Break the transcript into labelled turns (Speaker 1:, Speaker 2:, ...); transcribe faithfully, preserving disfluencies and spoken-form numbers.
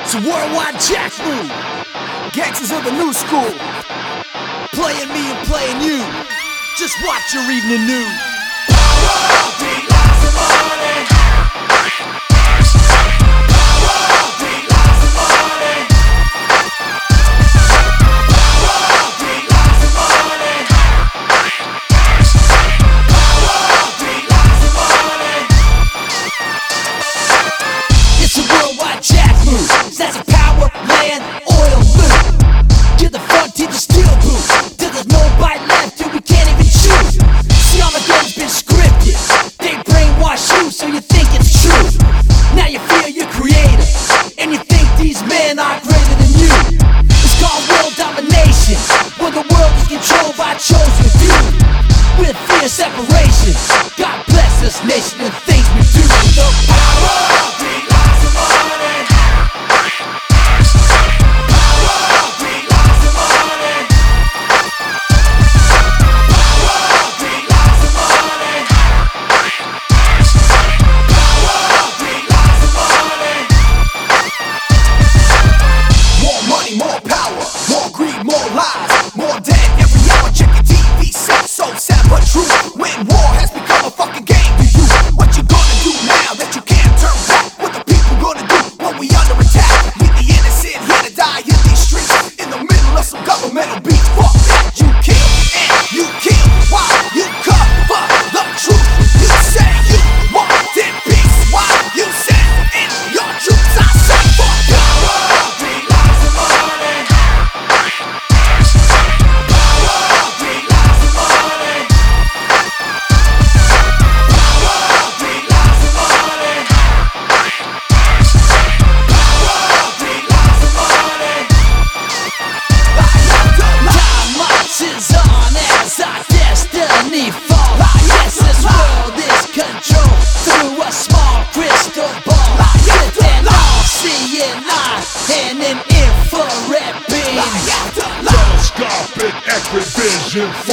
Speaker 1: It's a worldwide jack move. Gangsters of the new school, playing me and playing you. Just watch your evening news. Power, beat, lots of money. Power, beat, lots of money. Power, beat, lots of money. Power, beat, lots of money. It's a worldwide jack move. That's a power, land, oil loot. To the front, to the steel booth. Till there's nobody left, till we can't even shoot. See, all the game's been scripted. They brainwash you, so you think it's true. Now you feel you're creator, and you think these men are greater than you. It's called world domination, where the world is controlled by a chosen few. With fear separation, God bless this nation and things we do. The power, beat, lots of money. Power, beat, lots of money. Power, beat, lots of money. Power, beat, lots of money. More money, more power, more greed, more lies, more dead every hour. Check your T V set, so sad but true. When war has become a fucking game to you, what you gonna do now that you can't turn back? What the people gonna do when we under attack? Leave the innocent here to die in these streets, in the middle of some governmental beats. Fuck that, you kill and you kill while you cover the truth. You say you wanted peace while you send in your troops. I say fuck power, beat, lots of money. Power, beat, lots of money. Power, beat, lots of money. Power, beat, lots of money. Time marches on as our destiny falls. Yes, this world is controlled through a small crystal ball. With an all-seeing eye and an infrared beam.
Speaker 2: Telescopic X-ray vision.